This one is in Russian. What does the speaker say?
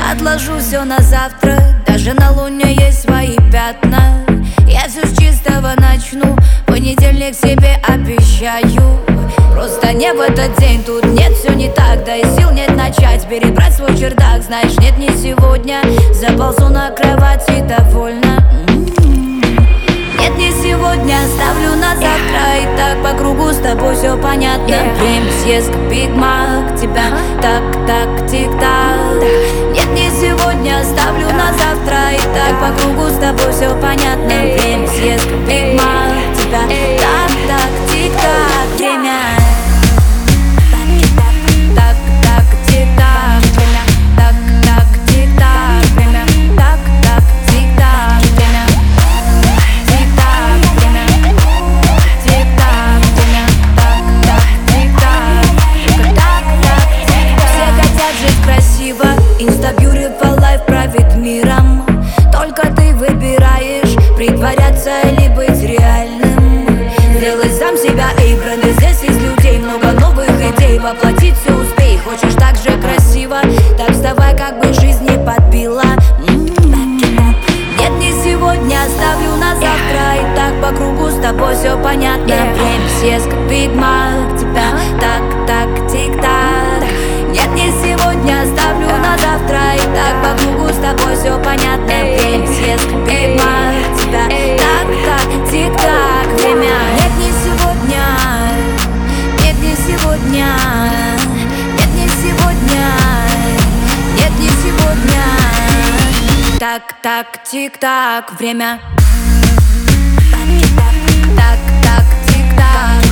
Отложу все на завтра, даже на луне есть свои пятна. Я все с чистого начну, понедельник себе обещаю. Просто не в этот день, тут нет, все не так. Да и сил нет начать перебрать свой чердак. Знаешь, нет, не сегодня, заползу на кровати довольно. Нет, не сегодня, оставлю на завтра. И так по кругу с тобой все понятно. Время съест, как Биг Мак. Тебя так, тик-так. Нет, не сегодня, оставлю на завтра. И так по кругу с тобой все понятно. Время съест, как Биг Мак. Тебя так, тик-так. Время Insta Beautiful Life правит миром. Только ты выбираешь притворяться или быть реальным. Сделай сам себя и бренд. Здесь из людей много новых идей. Воплотить все успей. Хочешь так же красиво, так вставай, как бы жизнь не подбила. Нет, не сегодня, оставлю на завтра. И так по кругу с тобой все понятно. Время съест, как Биг Мак. Тебя так, тик-так. Нет, не сегодня, оставлю на завтра. И так по кругу с тобой все понятно. Время съест, как Биг Мак. Тебя так, тик-так. Время. Нет, не сегодня. Нет, не сегодня. Нет, не сегодня. Нет, не сегодня. Так, тик-так. Время. Так, тик-так.